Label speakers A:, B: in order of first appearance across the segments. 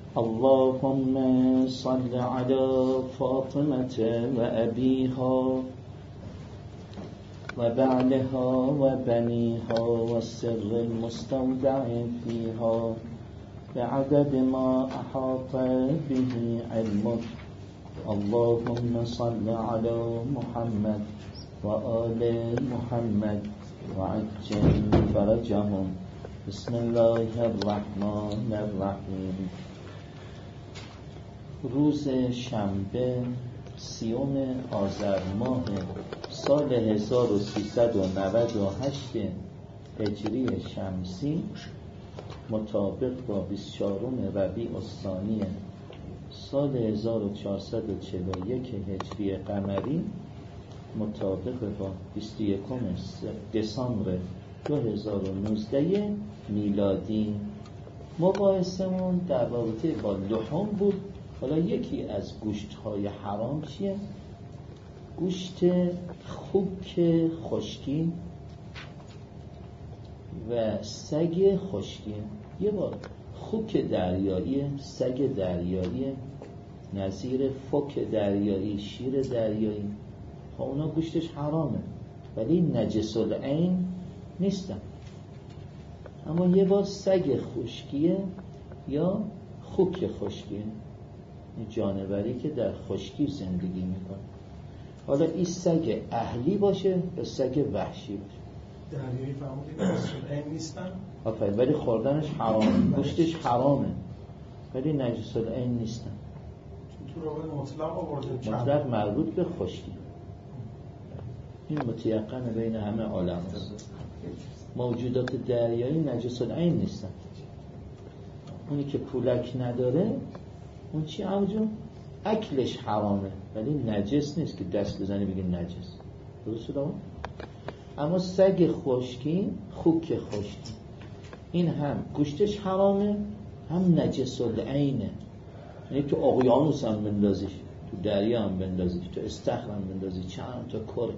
A: اللهم صل على فاطمة وأبيها وبعلها وبنيها والسر المستودع فيها بعدد ما أحاط به علمك. اللهم صل على محمد وآل محمد وعجل فرجهم. بسم الله الرحمن الرحیم. روز شنبه 30 آذر ماه سال 1398 هجری شمسی مطابق با 24 ربیع الثانی سال 1441 هجری قمری مطابق با 21 دسامبر 2019 میلادی. مباحثمون در رابطه با لحوم بود. حالا یکی از گوشت‌های حرام چیه؟ گوشت خوک خشکی و سگ خشکی. یه بار خوک دریایی، سگ دریایی، نظیر فک دریایی، شیر دریایی، اونا گوشتش حرامه ولی نجس العین نیستن. اما یه بار سگ خشکیه یا خوک خشکیه، جانوری که در خشکی زندگی میکنه. حالا این سگ اهلی باشه یا سگ وحشی باشه.
B: دریایی فهمونی نجس العین نیستن؟
A: آفرین، ولی خوردنش حرامه، گوشتش حرامه ولی نجس العین نیستن.
B: تو رو مطلق آورده،
A: مطلق مربوط به خشکی. این متیقن بین همه عالم است. موجودات دریایی نجس العین نیستن. اونی که پولک نداره اون چی عوجو؟ اکلش حرامه ولی نجس نیست که دست بزنی بگی نجس. درست دارم؟ اما سگ خشکی، خوک خشکی، این هم گوشتش حرامه هم نجس العینه. یعنی تو اقیانوس هم بندازیش، تو دریا هم بندازیش، تو استخر هم بندازیش، چند تا کره،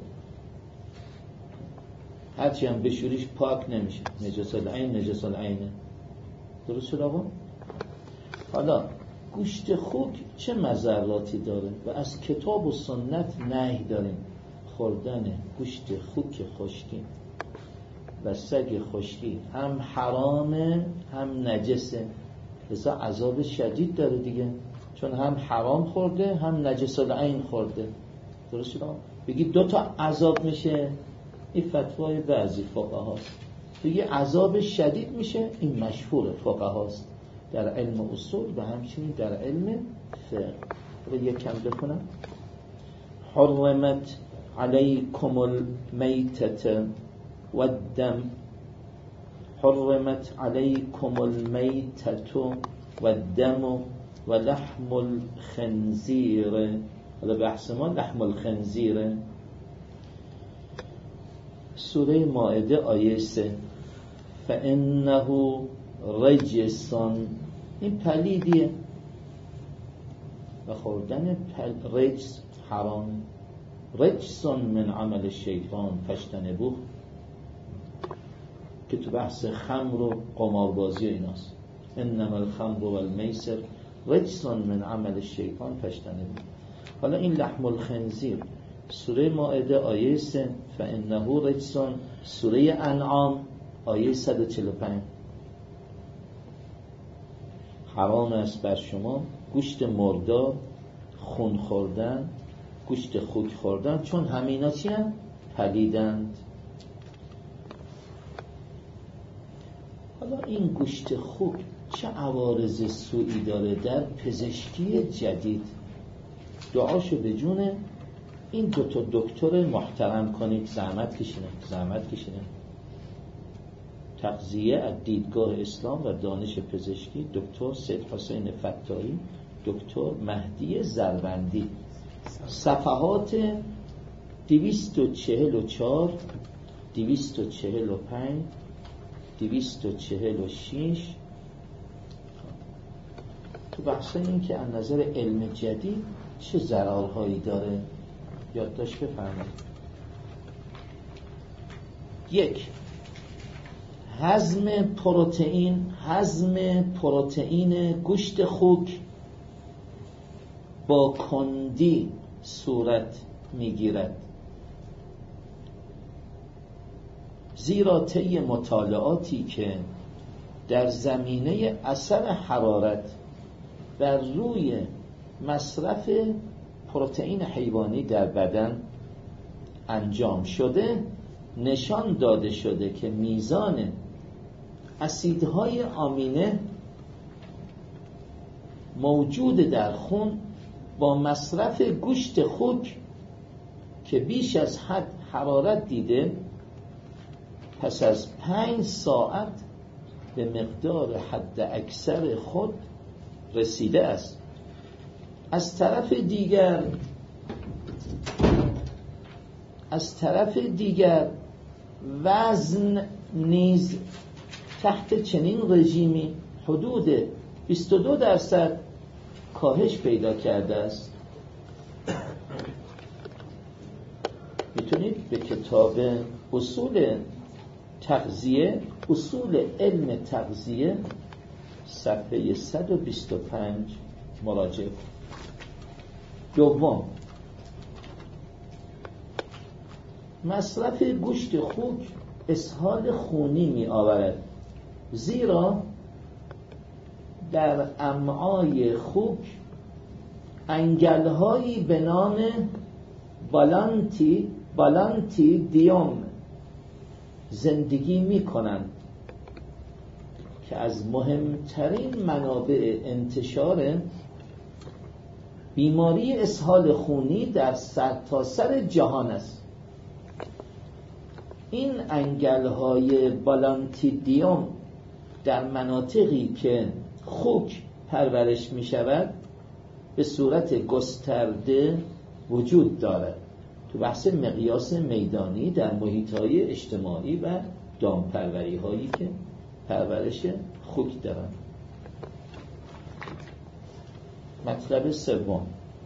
A: هرچی هم بشوریش پاک نمیشه. نجس العین نجس العینه. درست شد آقا؟ حالا گوشت خوک چه مضراتی داره و از کتاب و سنت نهی داریم خوردن گوشت خوک خشکی و سگ خشکی. هم حرامه هم نجسه، لذا عذاب شدید داره دیگه، چون هم حرام خورده هم نجس العین خورده. درست شد آقا؟ بگی 2 تا عذاب میشه، این فتوای بعضی فقهاست. بگی عذاب شدید میشه، این مشهور فقهاست در علم اصول و همچنین در علم فقه. رو یک کم بکنم. حرمت علیکم المیتة والدم، حرمت علیکم المیتة والدم و لحم الخنزیر. حالا بحث ما لحم الخنزیره. سوره مائده آیه 3. فإنه رجس، این پلیدیه و خوردن رجس حرام. رجس من عمل الشیطان فاجتنبوه، که تو بحث خمر و قماربازی ایناست. انما الخمر والمیسر رجس من عمل الشیطان فاجتنبوه. حالا این لحم الخنزیر سوره مائده آیه 3 فإنه رجس، سوره انعام آیه 145 حرام است بر شما گوشت مردار، خون خوردن، گوشت خوک خوردن، چون همینا چی هم؟ پلیدند. حالا این گوشت خوک چه عوارض سوئی داره در پزشکی جدید؟ دعاشو به جون این 2 تا دکتر محترم کنید، زحمت کشینه. تغذیه از دیدگاه اسلام و دانش پزشکی، دکتر سید حسین فتاحی، دکتر مهدی زربندی. صفحات 244 245 246 تو بحث این که از نظر علم جدید چه ضررهایی داره یادداشت بفرمایید. 1. هضم پروتئین گوشت خوک با کندی صورت میگیرد، زیرا طی مطالعاتی که در زمینه اثر حرارت بر روی مصرف پروتئین حیوانی در بدن انجام شده، نشان داده شده که میزان اسیدهای آمینه موجود در خون با مصرف گوشت خوک که بیش از حد حرارت دیده، پس از 5 ساعت به مقدار حد اکثر خود رسیده است. از طرف دیگر وزن نیز تحت چنین رژیمی حدود 22% کاهش پیدا کرده است. میتونید به کتاب اصول علم تغذیه صفحه 125 مراجعه کنید. دوم، مصرف گوشت خوک اسهال خونی می آورد، زیرا در امعای خوک انگل‌هایی به نام بالانتی دیوم زندگی می کنند که از مهمترین منابع انتشار بیماری اسهال خونی در سرتاسر جهان است. این انگل‌های بالانتیدیوم در مناطقی که خوک پرورش می شود به صورت گسترده وجود دارد. تو بحث مقیاس میدانی در محیط‌های اجتماعی و دامپروری هایی که پرورش خوک دارند. مطلب سوم،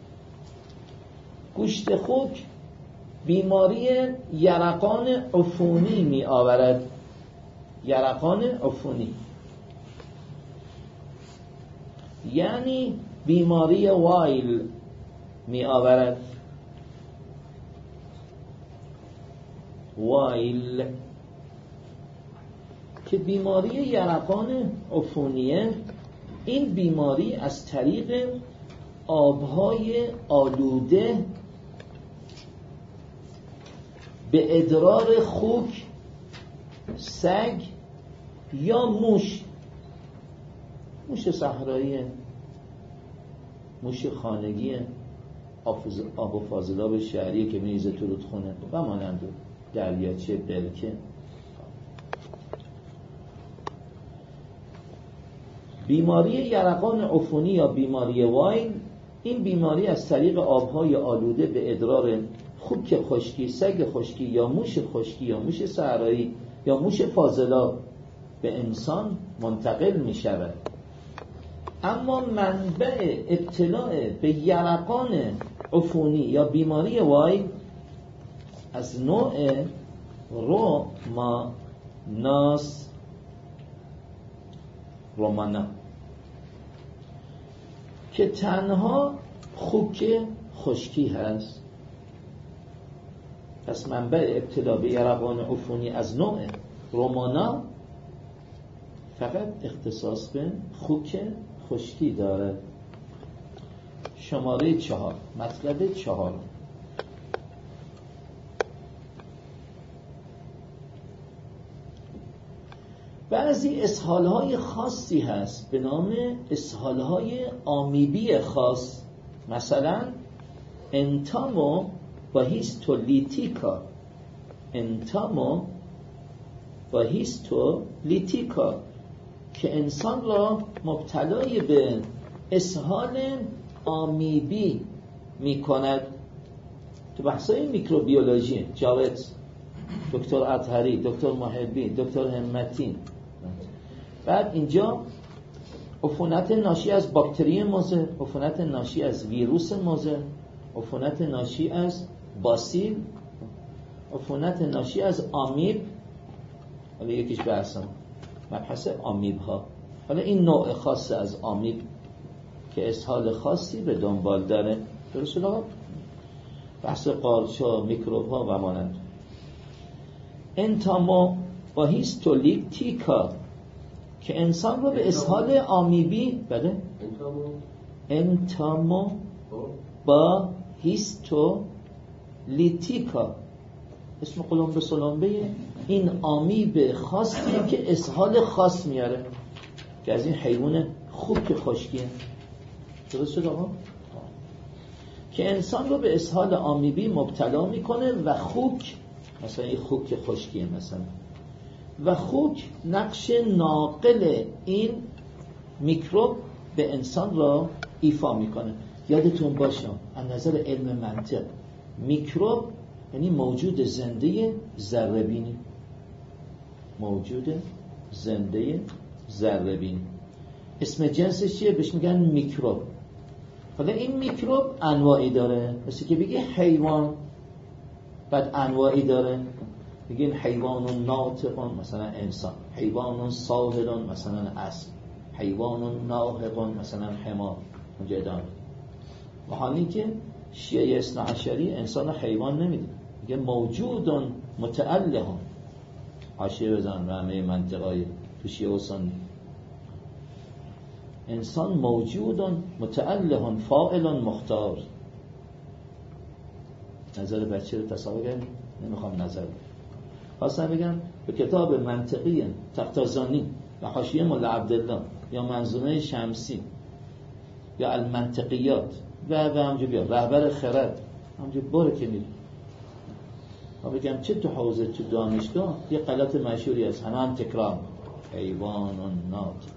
A: گوشت خوک بیماری یرقان عفونی می آورد. یرقان عفونی یعنی بیماری وایل می آورد. وایل که بیماری یرقان عفونیه، این بیماری از طریق آبهای آلوده به ادرار خوک، سگ یا موش صحرایی، موش خانگی، آب و فاضلاب شهری که میریزه تو رودخونه و مانند دریاچه، برکه. بیماری یرقان عفونی یا بیماری وایل، این بیماری از طریق آبهای آلوده به ادرار خوک خشکی، سگ خشکی یا موش خشکی یا موش صحرایی یا موش فاضلاب به انسان منتقل می شود. اما منبع ابتلاع به یرقان عفونی یا بیماری وایل از نوع رومانا که تنها خوک خشکی هست. پس منبع ابتلا به یرقان عفونی از نوع رومانا فقط اختصاص به خوک خشکی دارد. شماره 4، مطلب 4، بعضی اسهال‌های خاصی هست به نام اسهال‌های آمیبی خاص، مثلا انتامو و هیستولیتیکا. انتامو و هیستولیتیکا که انسان را مبتلای به اسهال آمیبی می کند. تو بحثای میکروبیولوژی جاوید، دکتر اطهری، دکتر محبی، دکتر همتی. بعد اینجا عفونت ناشی از باکتری مضر، عفونت ناشی از ویروس مضر، عفونت ناشی از باسیل، عفونت ناشی از آمیب حالا یکیش بحثم مبحث آمیب ها. حالا این نوع خاص از آمیب که اسهال خاصی به دنبال داره، درست آقا؟ بحث قارچ‌ها، میکروب ها و مانند. انتامو با هیستولیپتیکا که انسان رو به اسهال آمیبی بده. انتامو با هیستولیپتیکا اسم قلمبه سلمبه این آمیب خاصیه که اسهال خاص میاره که از این حیوان خوک خشکیه. درست شد آقا؟ که انسان رو به اسهال آمیبی مبتلا میکنه و خوک، مثلا این خوک خشکیه مثلا، و خوک نقش ناقل این میکروب به انسان را ایفا میکنه. یادتون باشه از نظر علم منطق میکروب یعنی موجود زنده ذره‌بینی، موجود زنده ذره‌بینی. اسم جنسش چیه؟ بهش میگن میکروب. حالا این میکروب انواعی داره، مثل که بگی حیوان، بعد انواعی داره، بگین حیوان ناطق مثلا انسان، حیوان صاهل مثلا اسب، حیوان ناهق مثلا حمار. اونجا ادامه. و حالی که شیعه اثنا عشری انسان حیوان نمیده، میگه موجود متعله. حاشیه بزن به همه منطقای تو شیعه و سنی. انسان موجود متعله فاعل مختار. نظر بچه رو تصور کنید، نمیخوام نظر بگم. خواستم بگم به کتاب منطقی تختازانی و حاشیه مولا عبدالله یا منظومه شمسی یا المنطقیات و همجور بیا رهبر خرد همجور باره که میری بگم چه تو حوزه تو دانشگاه یه غلط مشهوری هست، هم تکرار حیوان و ناطق.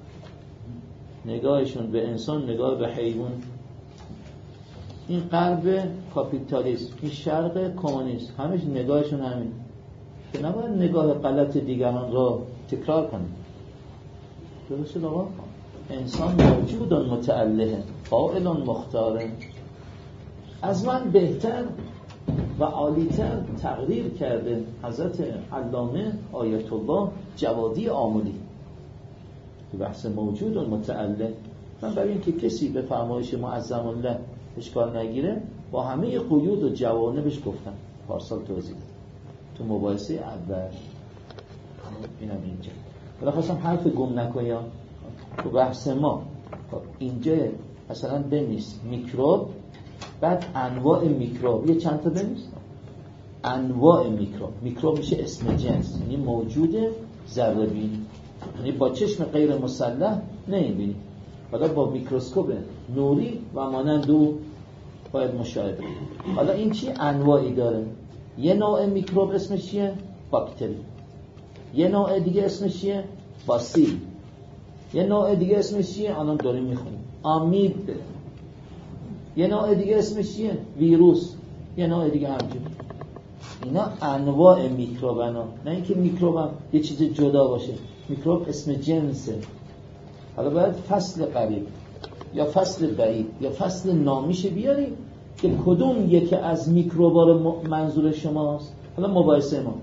A: نگاهشون به انسان نگاه به حیوان. این غرب کاپیتالیسم، این شرق کمونیسم، همش نگاهشون همین که نباید نگاه غلط دیگران را تکرار کنیم. درسته آقا؟ انسان موجود متعله فاعل مختاره. از من بهتر و عالیتر تقریر کرده حضرت علامه آیت الله جوادی آملی که بحث موجود متعله. من برای اینکه کسی به فرمایش معظم الله اشکال نگیره با همه قیود و جوانبش گفتم، پارسال توضیح تو مباحثه اول. اینم اینجا ولی خواستم حرف گم نکنم تو بحث ما. اینجا مثلا بنویس میکروب، بعد انواع میکروب، یه چند تا بنویس انواع میکروب. میکروب میشه اسم جنس، یعنی موجود ذره‌بینی، یعنی با چشم غیر مسلح نمی‌بینی، حالا با میکروسکوپ نوری و مانند او باید مشاهده. حالا این چی انواعی داره؟ یه نوع میکروب اسمش چیه؟ باکتری. یه نوع دیگه اسمش چیه؟ باسیل. یه نوع دیگه اسمش چیه؟ الان داریم میخونیم آمیب. یه نوع دیگه اسمش چیه؟ ویروس. یه نوع دیگه همچنین. اینا انواع میکروبنا، نه اینکه میکروب هم یه چیز جدا باشه. میکروب اسم جنسه. حالا باید فصل قریب یا فصل بعید یا فصل نامیش بیاری که کدوم یکی از میکروبا رو منظور شماست. حالا مباحثه ما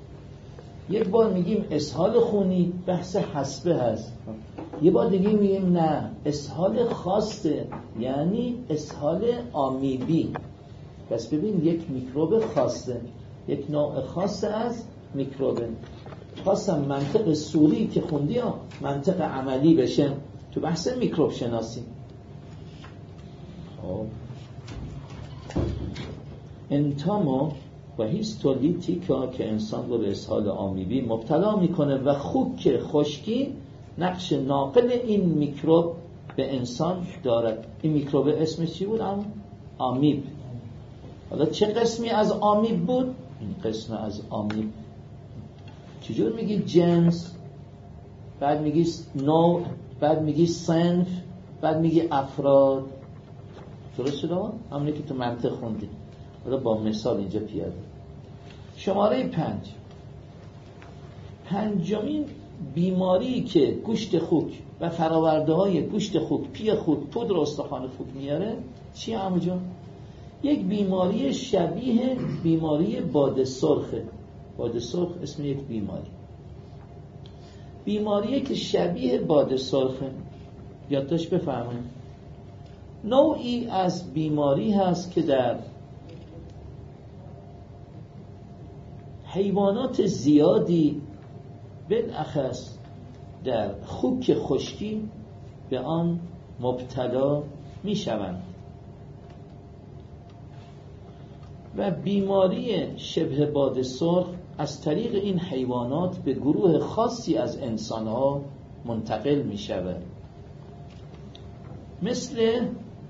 A: یک بار میگیم اسهال خونی، بحث حسبه هست. یه بار دیگه میگیم نه اسهال خاصه، یعنی اسهال آمیبی. پس ببین یک میکروب خاصه، یک نوع خاص از میکروبه. خواستم منطق سوری که خوندی منطق عملی بشه تو بحث میکروب شناسی. خب انتامو و هیستولیپتیکا که انسان رو به اسهال آمیبی مبتلا میکنه و خوک خشکی نقش ناقل این میکروب به انسان دارد. این میکروب اسمش چی بود؟ آمیب. حالا چه قسمی از آمیب بود؟ این قسم از آمیب. چجور میگی جنس، بعد میگی نوع، بعد میگی صنف، بعد میگی افراد. درست شده؟ همونی که تو منطق خوندی. حالا با مثال اینجا پیاده. شماره 5. پنجمین بیماری که گوشت خوک و فراورده های گوشت خوک، پی خوک، پودر استخوان خوک میاره چیه همونجا؟ یک بیماری شبیه بیماری باد سرخه. باد سرخ اسم یک بیماری. بیماریه که شبیه باد سرخه. یادداشت بفرمایید. نوعی از بیماری هست که در حیوانات زیادی بالاخص در خوک خشکی به آن مبتلا می شوند و بیماری شبه باد سرخ از طریق این حیوانات به گروه خاصی از انسانها منتقل می شود، مثل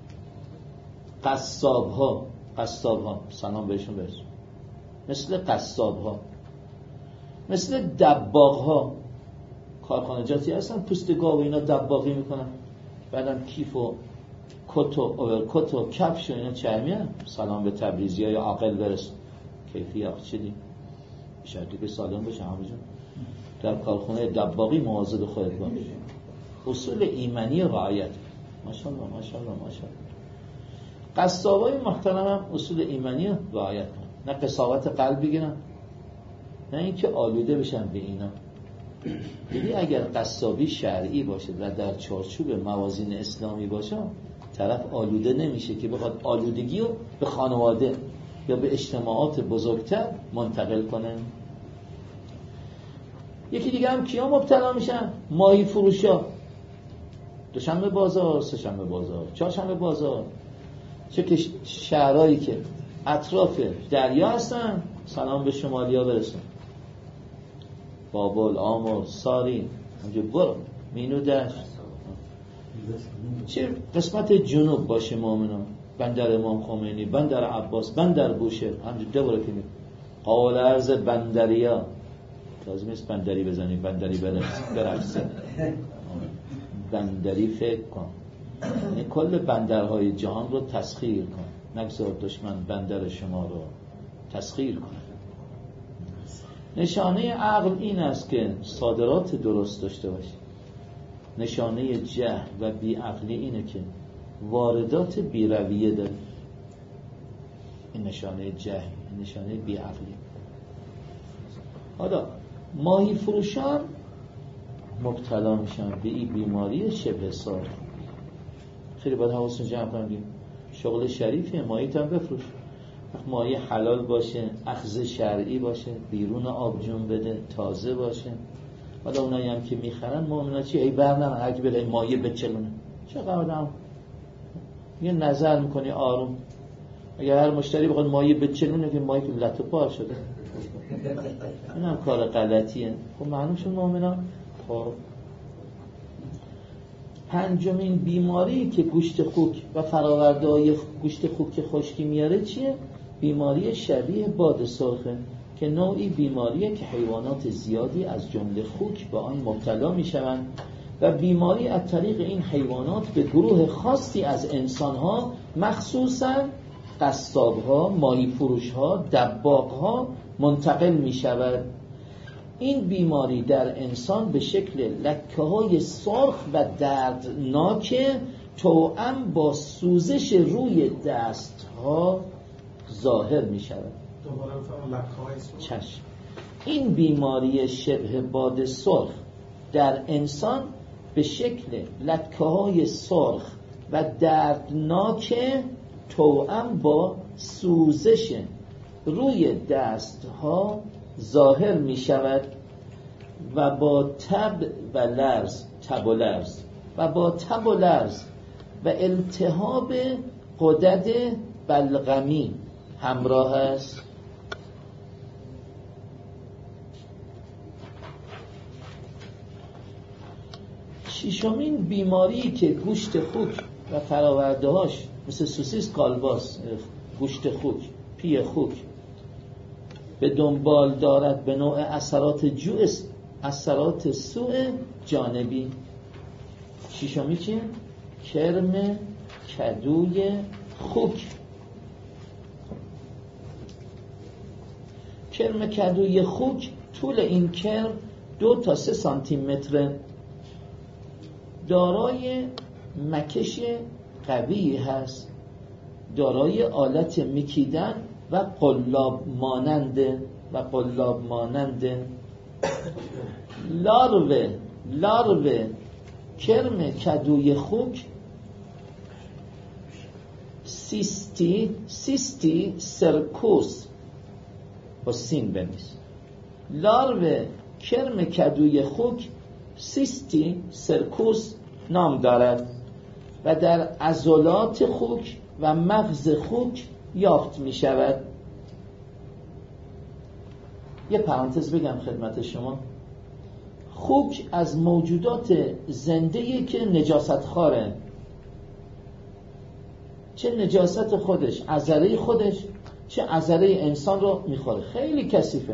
A: قصاب‌ها سلام بهشون برسون، مثل قصاب‌ها، مثل دباغ‌ها. کارخانجاتی هستن پوست گاو و اینا دباغی میکنن، بعدم کیف و کت و اوورکت و کفش و اینا چرمی هم. سلام به تبریزی های عاقل برسون. کیفی آخ چیدی شرطی که سالم بشه همونجا در کارخانه دباغی مواظب خودت باش. اصول ایمنی رعایت. ماشاءالله ماشاءالله ماشاءالله. قصابای محترم هم اصول ایمنی رعایت کنن، نه قساوت قلب بگیرن، نه اینکه آلوده بشن به اینا. یعنی اگر قصابی شرعی باشه و در چارچوب موازین اسلامی باشه، طرف آلوده نمیشه که بخواد آلودگی رو به خانواده یا به اجتماعات بزرگتر منتقل کنه. یکی دیگه هم کیا مبتلا میشن؟ ماهی فروشا. دوشنبه بازار، سه‌شنبه بازار، چهارشنبه بازار، چه که شهرهایی که اطراف دریا هستن، سلام به شمالیا برسون، بابل، آمل، ساری، اونجا برو، مینو دشت، چه قسمت جنوب باشه مؤمنان، بندر امام خمینی، بندر عباس، بندر بوشهر، همجور ده برو که می قول عرض بندریا. لازم نیست بندری بزنی، بندری برقصه، بندری فکر کن، یعنی کل بندرهای جهان رو تسخیر کن، نگذار دشمن بندر شما رو تسخیر کن. نشانه عقل این است که صادرات درست داشته باشی. نشانه جهل و بیعقلی اینه که واردات بیرویه داری. این نشانه جهل، این نشانه بیعقلی. حالا ماهی فروشان مبتلا میشن به این بیماری شبه سرخ. خیلی باید حواستون جمع کنیم. شغل شریفیه، ماهیت هم بفروش. ماهی حلال باشه، اخذ شرعی باشه، بیرون آب جون بده، تازه باشه. حالا اونایی هم که میخرن مؤمنا چی ای برنامه هرکی بده ماهی بچلونه چه قدم یه نظر میکنی آروم. اگر هر مشتری بخواد ماهی بچلونه که ماهی که لطو پار شده، این هم کار غلطیه. خب معلوم شد مؤمنا. خب پنجمین بیماری که گوشت خوک و فراورده های گوشت خوک خشکی میاره چیه؟ بیماری شبیه باد سرخه که نوعی بیماریه که حیوانات زیادی از جمله خوک به آن مبتلا میشوند و بیماری از طریق این حیوانات به گروه خاصی از انسانها، مخصوصاً قصابها، ماهی فروشها، دباغها منتقل میشود. این بیماری در انسان به شکل لکه‌های سرخ و دردناک توأم با سوزش روی دستها ظاهر می شود.
B: دوباره لکه‌های سرخ.
A: چشم. این بیماری شبه باد سرخ در انسان به شکل لکه‌های سرخ و دردناک توأم با سوزش روی دستها ظاهر می شود و با تب و لرز و التهاب غدد بلغمی همراه است. ششمین بیماری که گوشت خوک و فرآورده‌هاش مثل سوسیس، کالباس، گوشت خوک، پی خوک به دنبال دارد به نوع اثرات سوء جانبی. ششمی چیه؟ کرم کدوی خوک. کرم کدوی خوک طول این کرم 2 تا 3 سانتی متر، دارای مکش قوی هست، دارای آلت میکیدن و قلاب مانند لارو لارو کرم کدوی خوک سیستی سرکوس با سین بنویس. لارو کرم کدوی خوک سیستی سرکوس نام دارد و در عضلات خوک و مغز خوک یافت می شود. یه پرانتز بگم خدمت شما، خوک از موجودات زنده‌ای که نجاست خواره، چه نجاست خودش، عذره خودش، چه عذره انسان رو میخوره، خیلی کثیفه.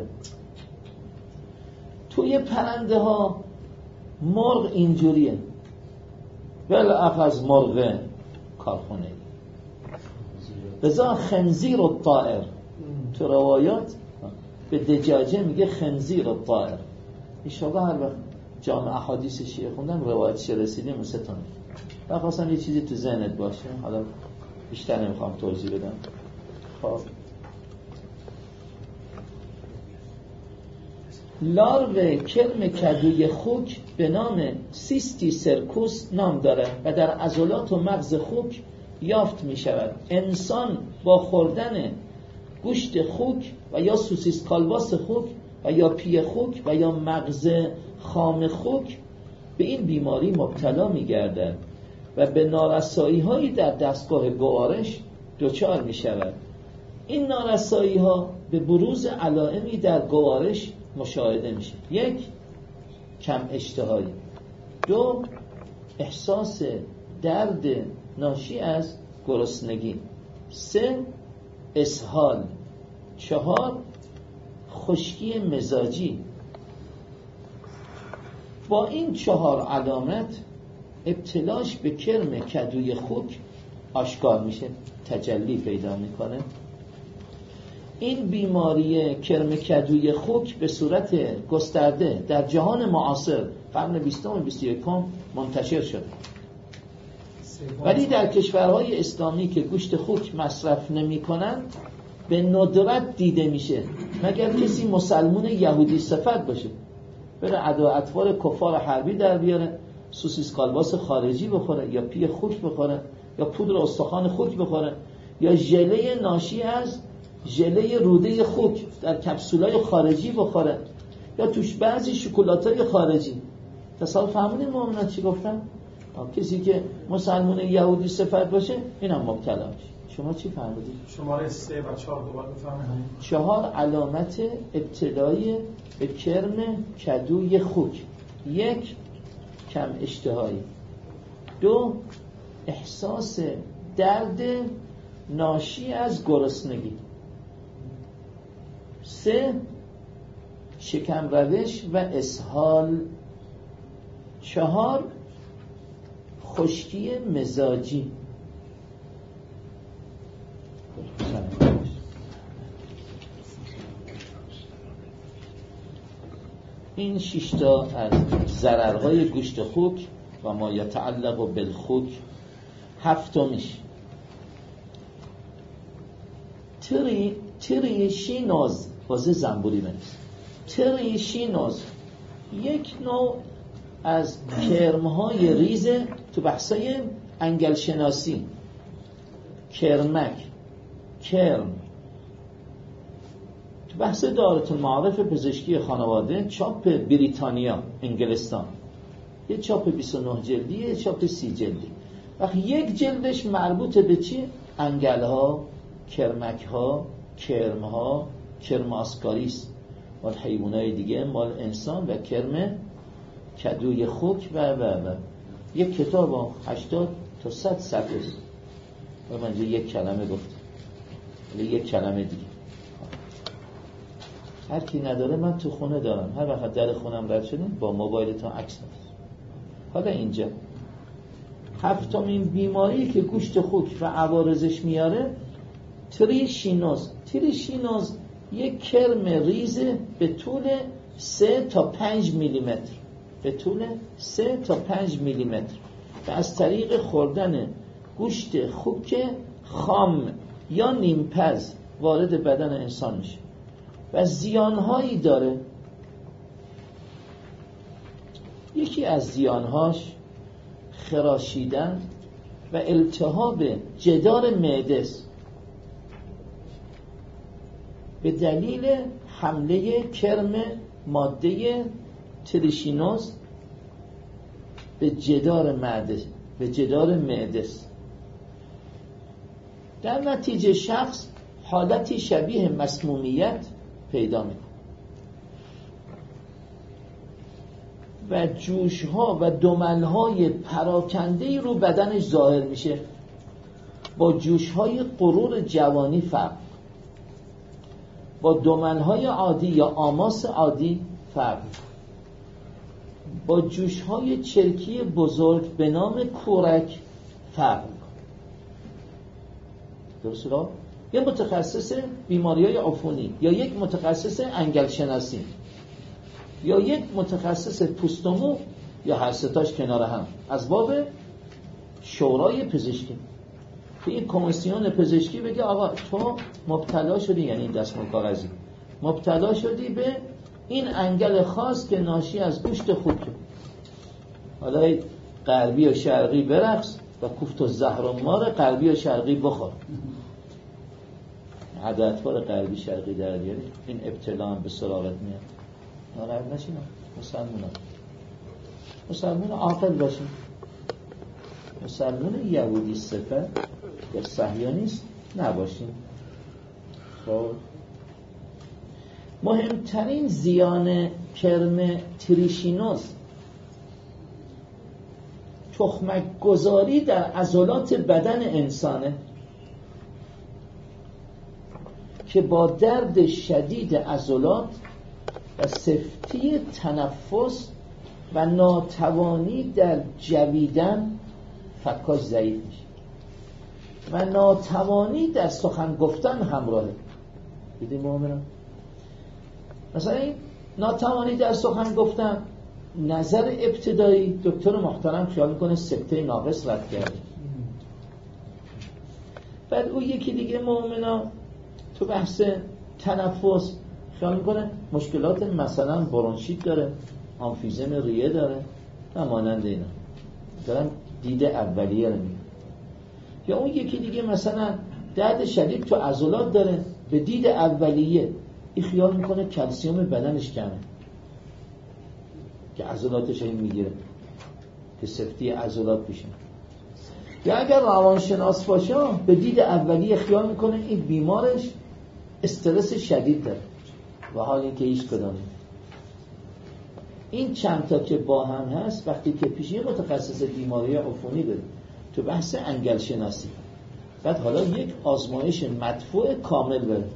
A: توی پرنده ها مرغ اینجوریه، بالاخص مرغ کارخونه، بذار خنزیر و طائر، تو روایات به دجاجه میگه خنزیر و طائر. انشاءالله هر وقت جامع احادیث شیعه خوندم روایتش رسیدیم مثل تا من خواستم یه چیزی تو ذهنت باشه، حالا بیشتر نمیخوام توضیح بدم. خب لارو کرم کدوی خوک به نام سیستی سرکوس نام دارد و در عضلات و مغز خوک یافت می شود. انسان با خوردن گوشت خوک و یا سوسیس کالباس خوک و یا پی خوک و یا مغز خام خوک به این بیماری مبتلا می گردد و به نارسایی هایی در دستگاه گوارش دچار می شود. این نارسایی ها به بروز علائمی در گوارش مشاهده میشه. 1. کم اشتهایی، 2. احساس درد ناشی از گرسنگی، 3. اسهال، 4. خشکی مزاجی. با این 4 علامت ابتلاش به کرم کدوی خوک آشکار میشه، تجلی پیدا میکنه. این بیماری کرم کدوی خوک به صورت گسترده در جهان معاصر قرن 20 و 21 منتشر شد، ولی در کشورهای اسلامی که گوشت خوک مصرف نمی کنند به ندرت دیده میشه، مگر کسی مسلمون یهودی صفت باشه بره ادا اطوار کفار حربی در بیاره، سوسیس کالباس خارجی بخوره یا پی خوک بخوره یا پودر استخوان خوک بخوره یا ژله ناشی از ژله روده خوک در کپسولای خارجی بخوره یا توش بعضی شکلاتای خارجی. تصور فهمونین مومنات چی گفتن؟ کسی که مسلمان یهودی صفت باشه اینم مبتلا میشه. شما چی فهمیدید؟
B: شماره 3 و 4 دوباره بفرمایید.
A: 4 علامت ابتلای به کرم کدوی خوک: 1. کم اشتهایی، 2. احساس درد ناشی از گرسنگی، 3. شکم روش و اسهال، 4. خشکی مزاجی. این 6 تا از ضررهای گوشت خوک و ما یتعلق بالخوک. 7میش تریشینوز، بازه زنبوری بنویس. تریشینوز یک نوع از کرمهای ریزه تو بحثای انگلشناسی. کرمک، کرم، تو بحث دارالمعارف پزشکی خانواده، چاپ بریتانیا انگلستان، یه چاپ 29 جلدی، یه چاپ 30 جلدی. وقتی یک جلدش مربوط به چی؟ انگلها، کرمکها، کرمها، کرم آسکاریس مال حیوانای دیگه، مال انسان، و کرم کدوی خوک و یک کتاب 80 تا 100 صفحه و من یک کلمه گفتم، ولی یک کلمه دیگه. هر کی نداره من تو خونه دارم، هر وقت در خونم رد شدیم با موبایلتون عکس می‌گیرم. حالا اینجا 7مین بیماری که گوشت خوک و عوارضش میاره تریشینوز. تریشینوز یک کرم ریزه به طول 3 تا 5 میلیمتر، به طول 3 تا 5 میلیمتر و از طریق خوردن گوشت خوک خام یا نیمپز وارد بدن انسان میشه و زیانهایی داره. یکی از زیانهاش خراشیدن و التهاب جدار معده است به دلیل حمله کرم ماده تریشینوز به جدار معده است. در نتیجه شخص حالتی شبیه مسمومیت پیدا میکنه و جوش‌ها و دمل‌های پراکنده‌ای رو بدنش ظاهر میشه. با جوش‌های غرور جوانی فرق، با دمل‌های عادی یا آماس عادی فرق، با جوش‌های چرکی بزرگ به نام کورک فرق. درسته؟ یه متخصص بیماری‌های عفونی یا یک متخصص انگل شناسی یا یک متخصص پوست و مو یا هر ستاش کنار هم از باب شورای پزشکی که این کمیسیون پزشکی بگه آقا تو مبتلا شدی، یعنی دستمال کاغذی مبتلا شدی به این انگل خاص که ناشی از گوشت خوکه، حالا غربی و شرقی برقص و کوفت و زهر و مار غربی و شرقی بخور. عدتوار غربی شرقی در بیاری، این ابتلا هم به سراغت میاد. ناراحت نشین، مسلمان عاقل باشین، مسلمان یهودی صفت یا صهیونیست نباشین. خب مهمترین زیان کرم تریشینوز تخمک گذاری در عضلات بدن انسانه که با درد شدید عضلات و سفتی تنفس و ناتوانی در جویدن فکاش ضعیف میشه و ناتوانی در سخن گفتن همراهه. دیدیم مؤمنان؟ مثلا این ناتوانی در سخن گفتن، نظر ابتدایی دکتر محترم خیال میکنه سکته ناقص رد کرده. بعد او یکی دیگه مؤمنا تو بحث تنفس خیال میکنه مشکلات مثلا برونشیت داره، آمفیزم ریه داره و مانند اینا. دارم دید اولیه رو میگم. یا اون یکی دیگه مثلا درد شدید تو عضلات داره، به دید اولیه این خیال میکنه کلسیم بدنش کمه که عضلاتش این میگیره که سفتی عضلات بشه. یا اگر روانشناس باشه به دید اولیه خیال میکنه این بیمارش استرس شدید داره و حال این که هیچ کدامه. این چند تا که با هم هست وقتی که پیش یه متخصص بیماری عفونی بریم تو بحث انگل شناسی، بعد حالا یک آزمایش مدفوع کامل بریم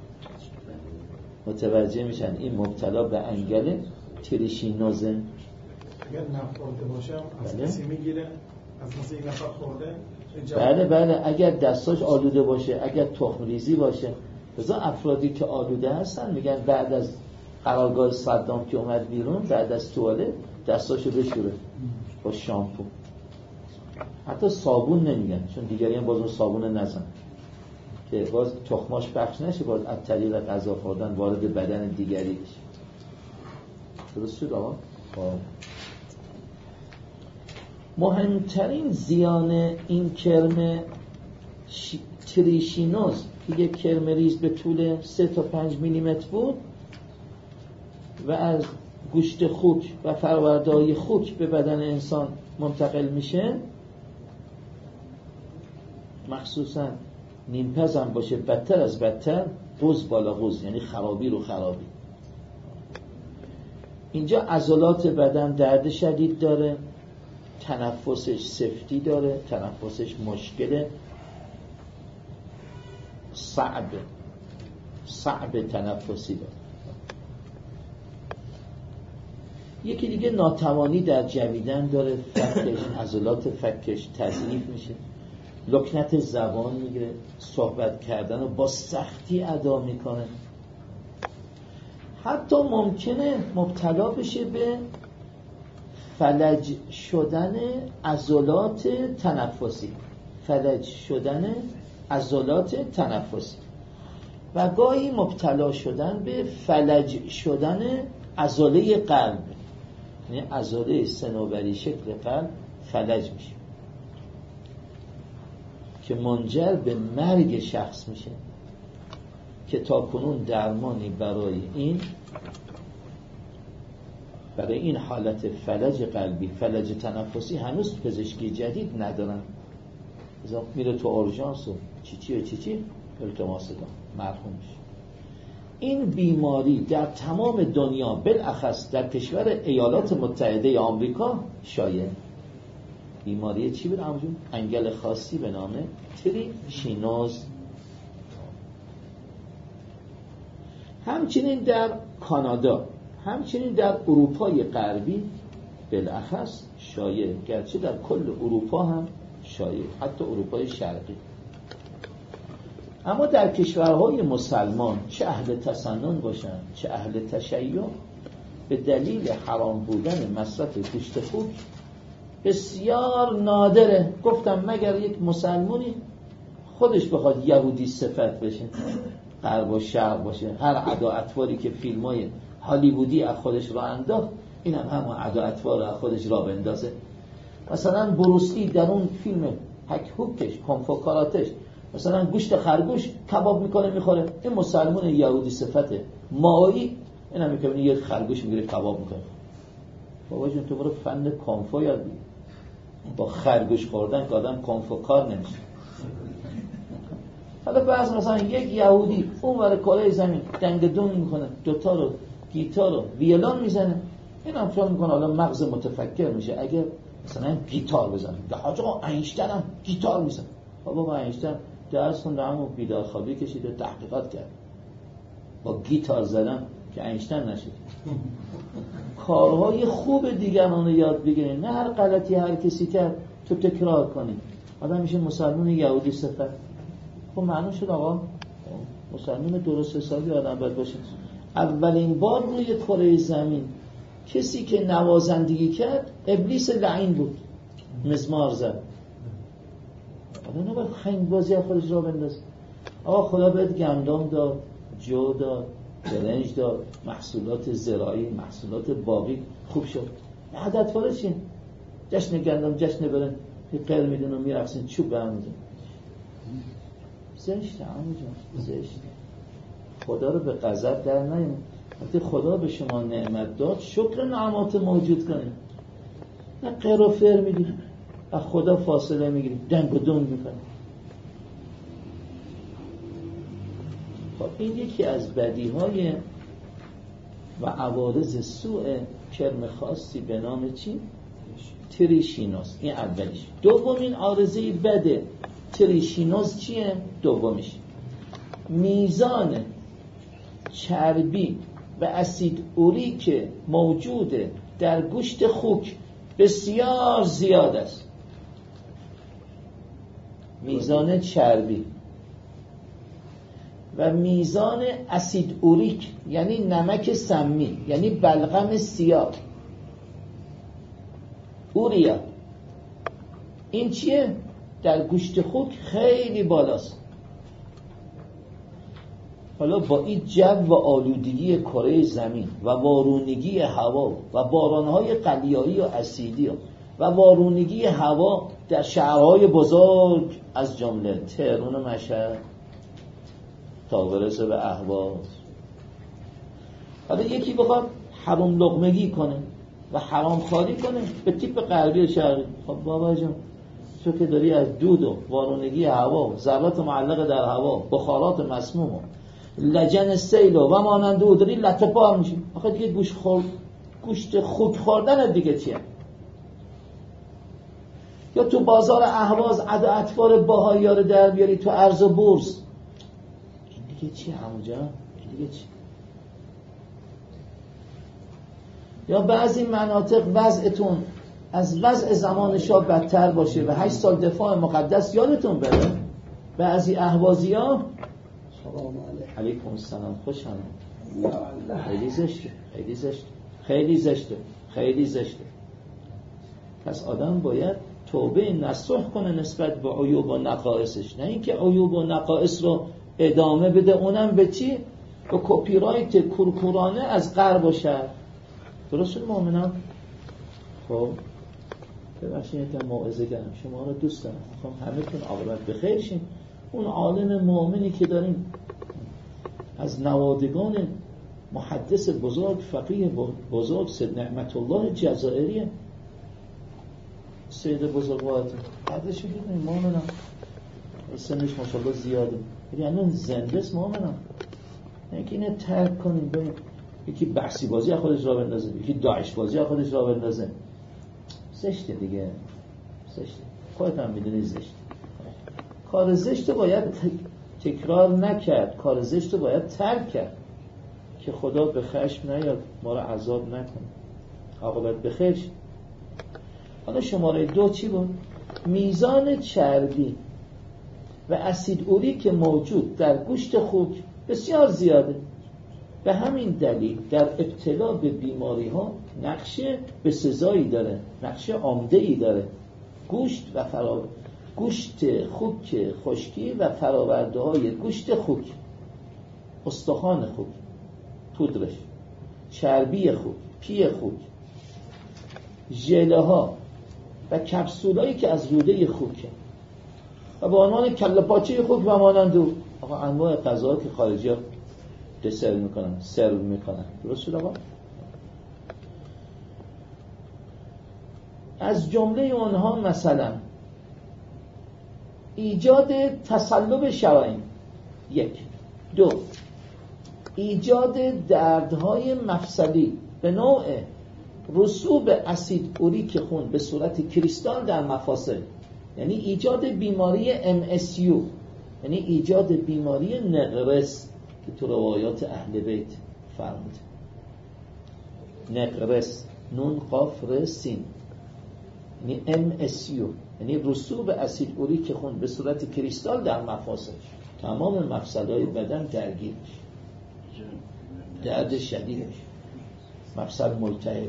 A: متوجه میشن این مبتلا به انگل تریشینوزه.
B: اگر نخورده باشم از کسی میگیره، از مثل این نفر خورده.
A: بله اگر دستاش آلوده باشه، اگر تخم ریزی باشه. بذار افرادی که آلوده هستن میگن بعد از قرارگاه صدام که اومد بیرون بعد از توالت دستاشو بشوره با شامپو، حتی صابون نمیگن چون دیگری هم باز اون صابون نزن که باز تخماش پخش نشه، باز از طریق غذا خوردن وارد بدن دیگری بشه. درست شد آقا؟ مهمترین زیان این کرم تریشینوز که یک کرم ریز به طول 3 تا 5 میلیمتر بود و از گوشت خوک و فرورده‌های خوک به بدن انسان منتقل میشه، مخصوصا نیمپز هم باشه بدتر از بدتر، قوز بالا قوز، یعنی خرابی رو خرابی. اینجا عضلات بدن درد شدید داره، تنفسش سفتی داره، تنفسش مشکله، صعب تنفسی داره. یکی دیگه ناتوانی در جویدن داره، فکش، عضلات فکش تضعیف میشه، لکنت زبان میگیره، صحبت کردن رو با سختی ادا میکنه، حتی ممکنه مبتلا بشه به فلج شدن عضلات تنفسی، و گاهی مبتلا شدن به فلج شدن عضله قلب یعنی عضله صنوبری شکل قلب فلج میشه که منجر به مرگ شخص میشه که تاکنون درمانی برای این حالت فلج قلبی، فلج تنفسی هنوز پزشکی جدید ندارن. میره تو اورژانس و چی التماس کن مرحوم میشه. این بیماری در تمام دنیا بالاخص در کشور ایالات متحده آمریکا شایع. بیماری چی بود همون؟ انگل خاصی به نام تریشینوز. همچنین در کانادا، همچنین در اروپای غربی بالاخص شایع، گرچه در کل اروپا هم شایع، حتی اروپای شرقی. اما در کشورهای مسلمان چه اهل تسنن باشن چه اهل تشیع، به دلیل حرام بودن مصرف گوشت خوک بسیار نادره. گفتم مگر یک مسلمانی خودش بخواد یهودی صفت بشه، غرب و شرق باشه، هر عدا اطواری که فیلمای هالیوودی از خودش را انداخت، این هم همون عدا اطوار از خودش را بندازه. مثلا بروسلی در اون فیلم هک هوکش، کنفو کاراتش، مثلا گوشت خرگوش کباب میکنه میخوره. این مسلمان یهودی صفته. ماهی این هم میکنه یه خرگوش میگیره کباب میکنه. بابا جون تو برو فن کنفو یاد بگیر. با خرگوش خوردن که آدم کنفو کار نمیشه. حالا بعض مثلا یک یهودی اون ور کره زمین دنگ دون میکنه، دوتا رو گیتار رو ویولون میزنه، این هم فکر میکنه حالا مغز متفکر میشه اگه مثلا گیتار بزنه. ده حاج آقا اینشتین هم گیتار میزنه. بابا اینشتین درس خونده همون بیدار خوابی کشید و تحقیقات کرد با گیتار زدن که اینشتین نشد. کارهای خوب دیگران رو یاد بگیرین، نه هر غلطی هر کسی کرد تو تکرار کنی. آدم میشه مسلمان یهودی صفت. خب معنی شد آقا مسلمان درست حسابی آدم باید باشه. اولین بار روی کره زمین کسی که نوازندگی کرد ابلیس لعین بود، مزمار زد. آدم نباید خنگ بازی خودش را بندازه. آقا خدا بهت گندم داد، جو داد، برنج داد، محصولات زراعی، محصولات باقی خوب شد. عادت چیه؟ جشن گندم، جشن برنج، غیر میدونم میرقصین چوب به هم میزن. زشته عمو جان، زشته. خدا رو به غضب در نیارید. وقتی خدا به شما نعمت داد شکر نعمات موجود کنید. نه قر و فر میدید، از خدا فاصله میگیرید، دنگ و دون میکنید. خب این یکی از بدیهای و عوارض سوء کرم خاصی به نام چی؟ تریشینوز. این اولیش. دومین عارضه بده تریشینوز چیه؟ دومیش میزان چربی و اسید اوریک موجوده در گوشت خوک بسیار زیاد است. میزان چربی و میزان اسید اوریک یعنی نمک سمی، یعنی بلغم سیاه، اوریا، این چیه؟ در گوشت خوک خیلی بالاست. حالا با این جو و آلودگی کره زمین و وارونگی هوا و بارانهای قلیایی و اسیدی و وارونگی هوا در شهرهای بزرگ از جمله تهران و مشهد تا برسه به اهواز، حالا یکی بخواد حرام لقمگی کنه و حرام خواری کنه به تیپ غربی شرقی، خب بابا جان تو که داری از دود و وارونگی هوا، ذرات معلق در هوا، بخارات مسموم، لجن سیل و مانند او داری لطه پار میشی. آخه دیگه گوشت خوک خوردن دیگه چیه؟ یا تو بازار اهواز عد و اطوار باهایی ها رو در بیاری تو ارز و بورس، این دیگه چیه همونجا؟ این دیگه چیه؟ یا بعضی مناطق وضعتون از وضع زمان شاه بدتر باشه و 8 سال دفاع مقدس یادتون بره. بعضی اهوازی ها علیکم السلام، خوش آمد. خیلی زشته، خیلی زشته، خیلی زشته، خیلی زشته. پس آدم باید توبه نصوح کنه نسبت به عیوب و نقائصش، نه اینکه عیوب و نقائص رو ادامه بده، اونم به چی؟ به کپی رایت کورکورانه از غرب و شرق. درست المؤمنان خب ببخشید یکم موعظه کردم، شما رو دوست دارم، میخوام همه‌تون عاقبت بخیر شین. اون عالم مؤمنی که داریم از نوادگان محدث بزرگ، فقیه بزرگ سید نعمت الله جزائری، سید بزرگوارتون قدرش میدونیم، مؤمنم سنش ماشاءالله زیاده، یعنی زنده است مؤمنم. یکی اینه ترک کنیم، بریم یکی بحثی بازی خودش را بندازه، یکی داعش بازی خودش را بندازه، زشته دیگه، زشته، خودت هم میدونی زشته. کار زشت باید تکرار نکرد، کار زشت باید ترک کرد که خدا به خشم نیاد، ما را عذاب نکنه، عاقبت بخیر. حالا شماره 2 چی بود؟ میزان چربی و اسید اوریک موجود در گوشت خوک بسیار زیاده. به همین دلیل در ابتلا به بیماری ها نقش بسزایی داره، نقش عمده‌ای داره. گوشت خوک خشکی و فراورده های گوشت خوک، استخوان خوک، پودرش، چربی خوک، پی خوک، ژله ها و کپسولایی که از روده خوکه و به عنوان کله پاچه خوک و مانند او. آقا انواع غذاها که خارجی‌ها دسر میکنن، سرو میکنن، درست شد آقا؟ از جمله اونها مثلا ایجاد تصلب شرايين، 1. 2. ایجاد دردهای مفصلی به نوع رسوب اسید اوریک خون به صورت کریستال در مفاصل، یعنی ایجاد بیماری MSU، یعنی ایجاد بیماری نقرس که تو روایات اهل بیت فرمود. نقرس، نون قاف ر سین، یعنی MSU، یعنی رسوب اسید اوریک خون به صورت کریستال در مفاصل، تمام مفصل‌های بدن درگیر میشه، درد شدید میشه، مفصل ملتهب،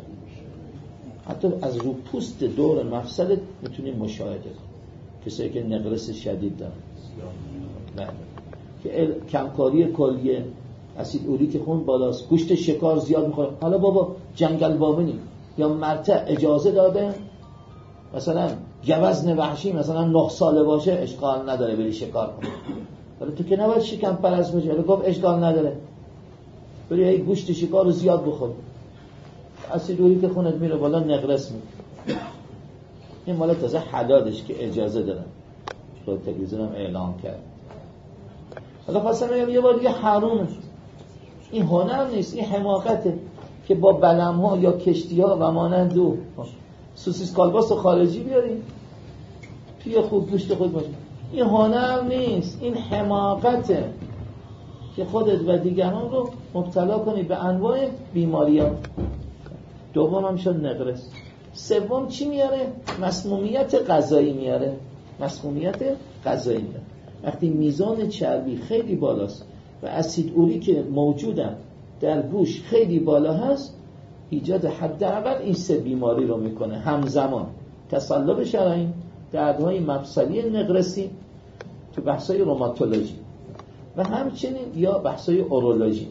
A: حتی از رو پوست دور مفصل میتونید مشاهده کنید کسایی که نقرس شدید دارن، نه که کمکاری کلیه اسید اوریک خون بالاست، گوشت شکار زیاد میخوره. حالا بابا جنگل بابنی یا مرتع اجازه داده مثلا گوزن وحشی مثلا 9 ساله باشه اشکال نداره بری شکار کنی، ولی تو که نباید شکم پرست بشه، ولی گفت اشکال نداره بری گوشت شکار رو زیاد بخور، اسید اوریک خونت میره بالا، نقرس میره. این مالا تازه حدادش که اجازه دارن، تو تلویزیون هم اعلام کرد. حالا خواستم یه بار دیگه حرومه، این هنر نیست، این حماقته که با بلم ها یا کشتی ها و مانند او سوسیس کالباس خارجی بیاریم توی خوب گوشت خود باشه. این هنر نیست، این حماقته که خودت و دیگران رو مبتلا کنی به انواع بیماریات. دوم هم شد نقرس. سوم چی میاره؟ مسمومیت غذایی میاره. مسمومیت غذایی میاره. وقتی میزان چربی خیلی بالاست و اسید اوریک موجودن در گوشت خیلی بالا هست، ایجاد حداقل این 3 بیماری رو میکنه همزمان: تصلب شرايين، دردهای مفصلی نقرسی تو بحثای روماتولوژی و همچنین یا بحثای اورولوژی،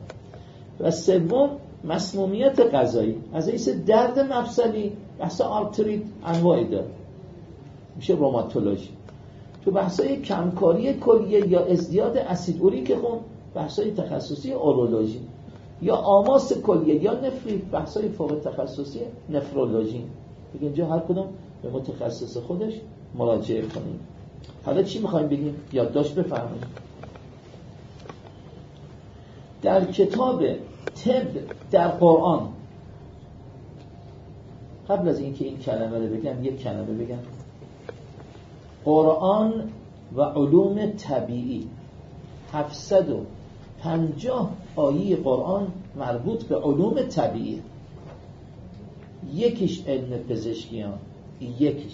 A: و سوم مسمومیت غذایی. از این درد مفصلی بحث آرتریت انواعی داره، میشه روماتولوژی. تو بحثای کمکاری کلیه یا ازدیاد اسید اوریک خون بحثای تخصصی اورولوژی، یا آماس کلیه یا نفریت بحثای فوق تخصصی نفرولوژی. دیگه اینجا هر کدوم به متخصص خودش مراجعه کنیم. حالا چی میخوایم بگیم؟ یادداشت بفرمایید. در کتاب طب در قرآن، قبل از اینکه این کلمه رو بگم یک کلمه بگم. قرآن و علوم طبیعی 750 آیه قرآن مربوط به علوم طبیعی، یکیش علم پزشکیان، یکیش.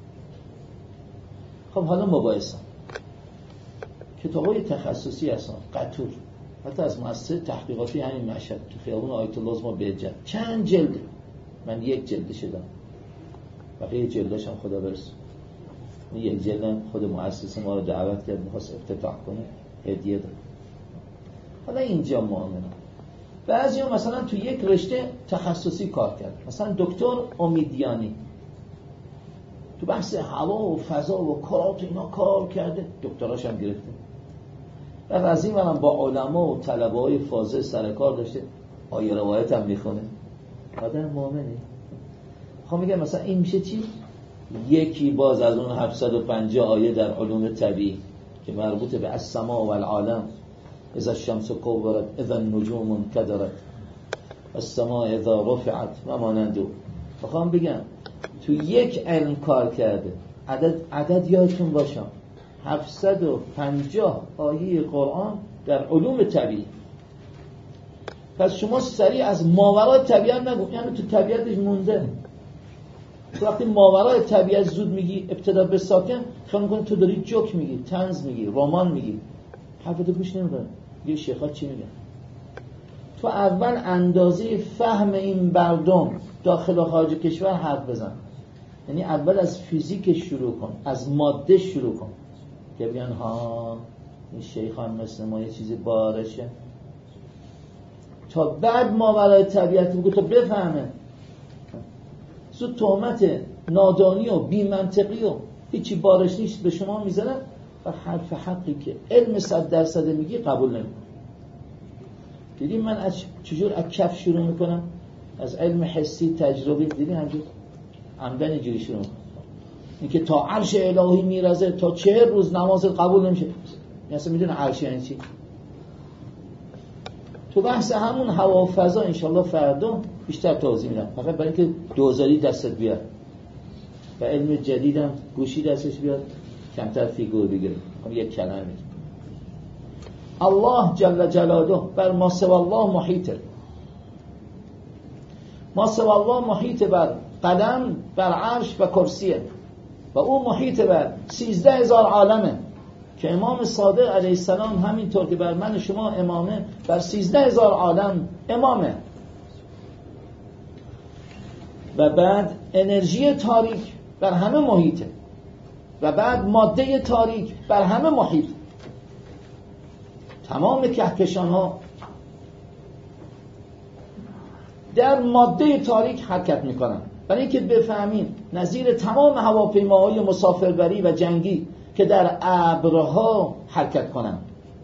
A: خب حالا مباحثم کتابای تخصصی هستن، قطور، حتی از مؤسسه تحقیقاتی همین مشهد تو خیابون آیت الله ما بهجت چند جلده، من 1 جلد شدم، بقیه جلداش هم خدا برسون. یک جلدم خود مؤسسه ما رو دعوت کرد می‌خواست افتتاح کنه، هدیه داد. حالا اینجا مؤمنم بعضیا مثلا تو یک رشته تخصصی کار کرد، مثلا دکتر امیدیانی تو بحث هوا و فضا و کرات اینا کار کرده، دکتراش هم گرفته. و از این منم با علما و طلبه های فاضل سر کار داشته، آیه روایت هم میخونه. آدم مؤمنی. خب میگم مثلا این میشه چی؟ یکی باز از اون 750 آیه در علوم طبیعی که مربوط به السماء و العالم، اذا الشمس كورت، اذا النجوم انكدرت، السماء اذا رفعت و مانند. میخوام بگم تو یک علم کار کرده. عدد یادتون باشه 750 آیه قرآن در علوم طبیعی. پس شما سریع از ماورای طبیعت نگو، یعنی تو طبیعتش مونده. تو وقتی ماورای طبیعت زود میگی ابتدا به ساکن، خیال میکنی تو داری جوک میگی، طنز میگی، رمان میگی، حرفتو گوش نمیکنه. یه شیخا چی میگن؟ تو اول اندازه فهم این مردم داخل و خارج کشور حرف بزن. یعنی اول از فیزیک شروع کن، از ماده شروع کن که بیان ها این شیخان مثل ما یه چیزی بارشه، تا بعد ماورای طبیعت بگو تا بفهمه. زود تهمت نادانی و بی منطقی و هیچی بارش نیست به شما میزنن و حرف حقی که علم 100% میگی قبول نمیکنم. دیدیم من از چجور از کف شروع میکنم، از علم حسی تجربی. دیدیم همجور عمدن اینجوری شروع میکنم، این که تا عرش الهی میرزه تا 40 روز نماز قبول نمیشه. مثلا میدونه عرش یعنی چی؟ تو بحث همون هوا و فضا انشالله فردا بیشتر توضیح میدم، فقط برای اینکه دوزاری دستت بیاد و علم جدیدم گوشی دستش بیاد کمتر فیگور بگیره. یک کلمه میگم الله جل جلاله بر ما سوی الله محیطه. ما سوی الله محیط بر قدم، بر عرش و کرسیه و او محیط بر 13,000 عالمه که امام صادق علیه السلام همینطور که بر من شما امامه، بر 13,000 عالم امامه. و بعد انرژی تاریک بر همه محیطه و بعد ماده تاریک بر همه محیط. تمام کهکشان ها در ماده تاریک حرکت میکنن. برای اینکه بفهمیم نظیر تمام هواپیماهای مسافربری و جنگی که در ابرها حرکت کنن.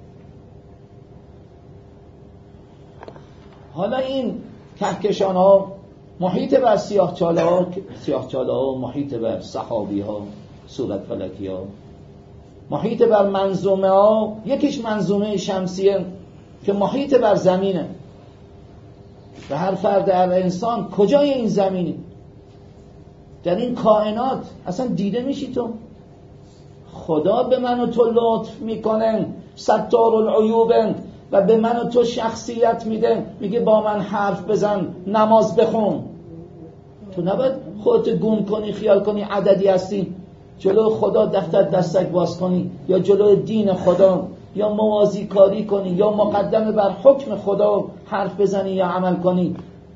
A: حالا این کهکشان ها محیط بر سیاهچاله ها محیط بر سحابی ها، صورت فلکی ها، محیط بر منظومه ها. یکیش منظومه شمسیه که محیط بر زمینه و هر فرد هر انسان کجای این زمینی در این کائنات اصلا دیده میشی تو؟ خدا به من و تو لطف میکنه، ستار العیوبن و به من و تو شخصیت میده، میگه با من حرف بزن، نماز بخون. تو نباید خودت گم کنی، خیال کنی عددی هستی، جلو خدا دفتر دستک باز کنی یا جلو دین خدا یا موازی کاری کنی یا مقدم بر حکم خدا حرف بزنی یا عمل کنی.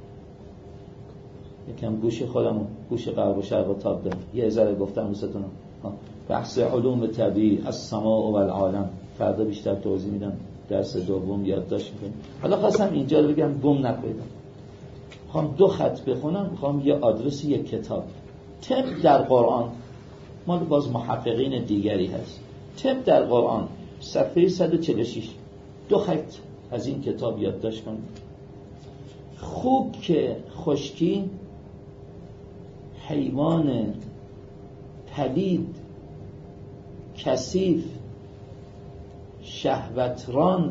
A: یکم گوش خودمون، گوش غرب و شرق و تاب دارم. یه ذره گفتم دوستتونم بحث علوم طبیعی السماء و العالم فردا بیشتر توضیح میدم، درس دوم یادداشت میکنم. حالا خواستم اینجا رو بگم گم نکنید. میخوام 2 خط بخونم، میخوام یه آدرس یه کتاب طب در قرآن، مال باز محققین دیگری هست. طب در قرآن صفحه 146 2 خط از این کتاب یادداشت کنید. خوک خشکی حیوان پلید کثیف شهوتران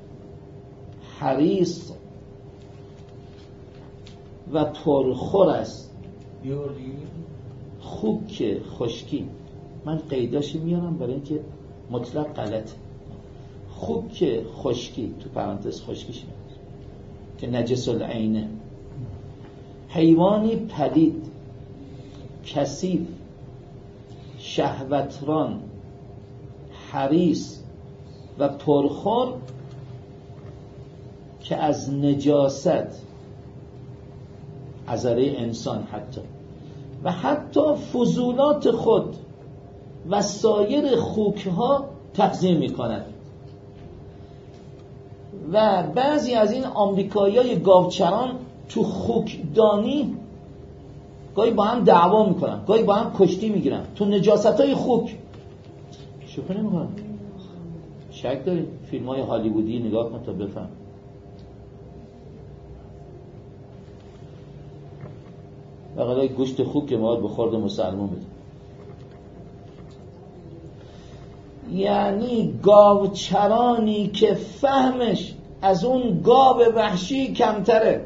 A: حریص و پرخور است. خوک خشکی، من قیداشی میارم برای اینکه مطلق غلط. خوک خشکی تو پرانتز خشکیش که نجس العینه، حیوانی پلید کثیف شهوتران حریص و پرخور که از نجاست عذره انسان و حتی فضولات خود و سایر خوکها تغذیه می کند و بعضی از این آمریکایی‌های گاوچران تو خوکدانی گاهی با هم دعوا میکنن، گاهی با هم کشتی میگیرن تو نجاستای خوک. شوخی نمیکنن. شک داری؟ فیلم‌های هالیوودی نگاه کن تا بفهم. بقیدای گوشت خوک که ما به خورد مسلمان بده. یعنی گاوچرانی که فهمش از اون گاو وحشی کمتره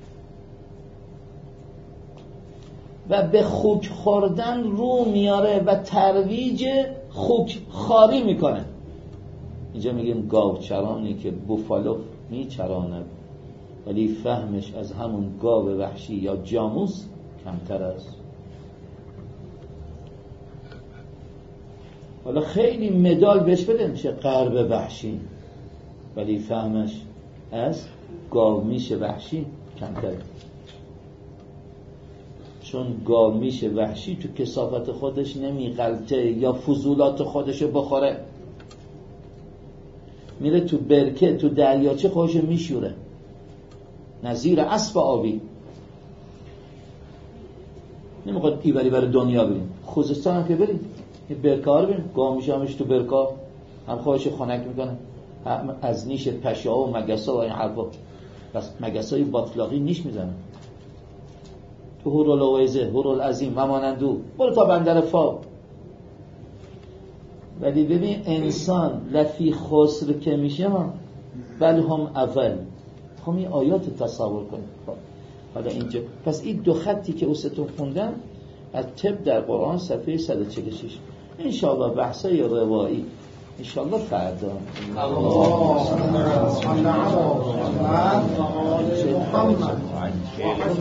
A: و به خوک خوردن رو میاره و ترویج خوک خاری میکنه. اینجا میگیم گاوچرانی که بوفالو میچراند ولی فهمش از همون گاو وحشی یا جاموس کمتر است. حالا خیلی مدال بهش بده میشه قرب وحشی ولی فهمش از گاومیش وحشی کمتره، چون گاومیش وحشی تو کثافت خودش نمیغلطه یا فضولات خودشو بخوره، میره تو برکه تو دریاچه خودشو میشوره نظیر اسب آبی. نمیخواد ایوری برای دنیا بریم، خوزستان هم که بریم یه برکه ها رو بریم، گاومیش همش تو برکه هم خودشو خنک میکنه، هم از نیش پشه ها و مگس ها و این حرفا. بس مگس های باطلاقی نیش میزنن تو هورالعویزه، هورالعظیم و مانندو، برو تا بندر فا. ولی ببین انسان لفی خسر که میشه بل هم اول. خب این آیات تصور کنید. حالا اینجا پس این دو خطی که اوستون خوندم از طب در قرآن صفحه 146. انشاءالله بحثای روایی انشاءالله فردا